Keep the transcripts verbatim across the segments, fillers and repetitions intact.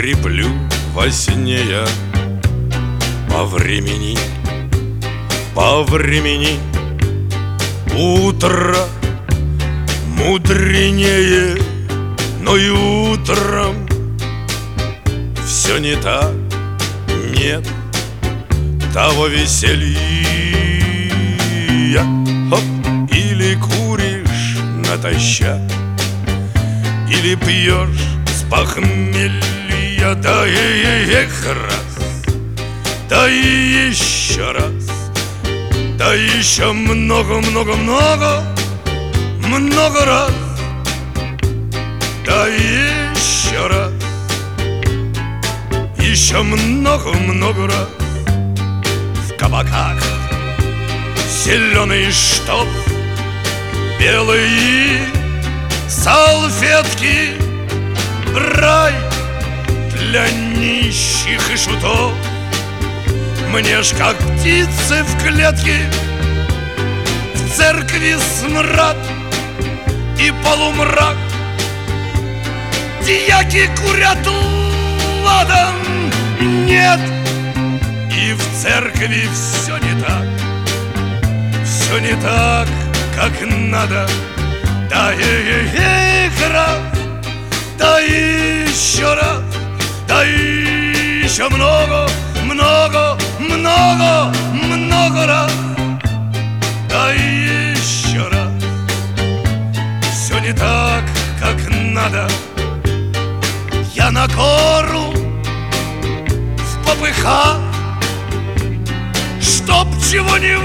Хриплю во сне я. По времени, по времени утро мудренее, но и утром все не так, нет того веселья. Хоп, или куришь натощак, или пьешь с похмелья, да и эх раз, да и еще раз, да еще много-много-много, много раз, да еще раз, еще много-много раз. В кабаках зеленый штоф, белые салфетки, рай для нищих и шутов. Мне ж как птицы в клетке, в церкви смрад и полумрак. Дьяки курят ладан, нет, и в церкви все не так, все не так, как надо. Да эх раз, да еще раз, да еще много, много, много, много раз, да еще раз, все не так, как надо. Я на гору в попыхах, чтоб чего не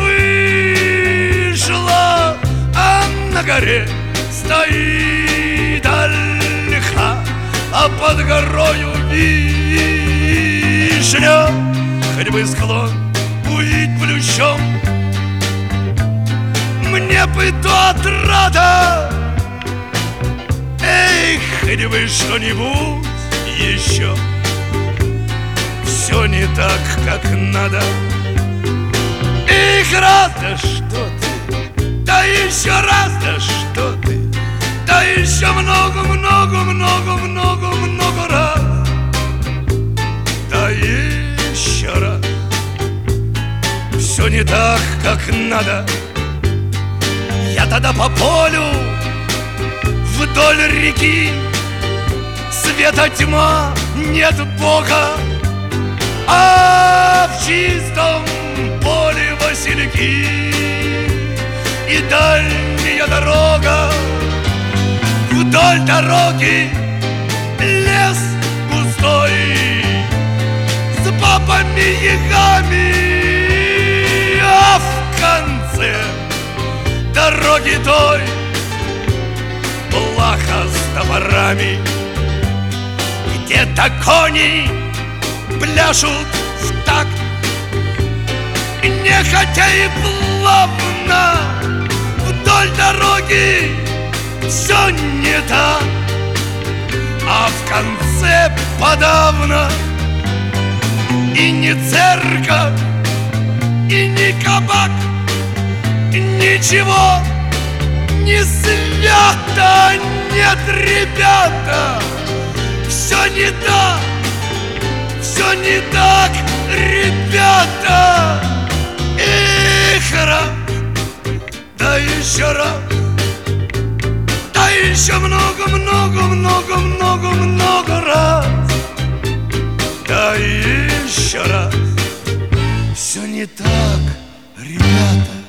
вышло, а на горе стоит ольха, а под горою вишня. Хоть бы склон увидеть плющом, мне бы то отрада. Эй, хоть бы что-нибудь еще. Все не так, как надо. Эх, раз, да что ты, да еще раз, да что ты, да еще много-много-много-много-много раз, да еще раз. Все не так, как надо. Я тогда по полю вдоль реки, света тьма, нет Бога, а в чистом поле васильки и дальняя дорога. Вдоль дороги лес густой с бабами-ягами, а в конце дороги той плаха с топорами. Где-то кони пляшут в такт, нехотя и плавно. Вдоль дороги все не так, а в конце подавно и не церковь, и не кабак, ничего не свято. Нет, ребята, все не так, все не так, ребята. Эх, раз, да еще раз, да еще много-много-много-много-много раз, да еще раз. Все не так, ребята.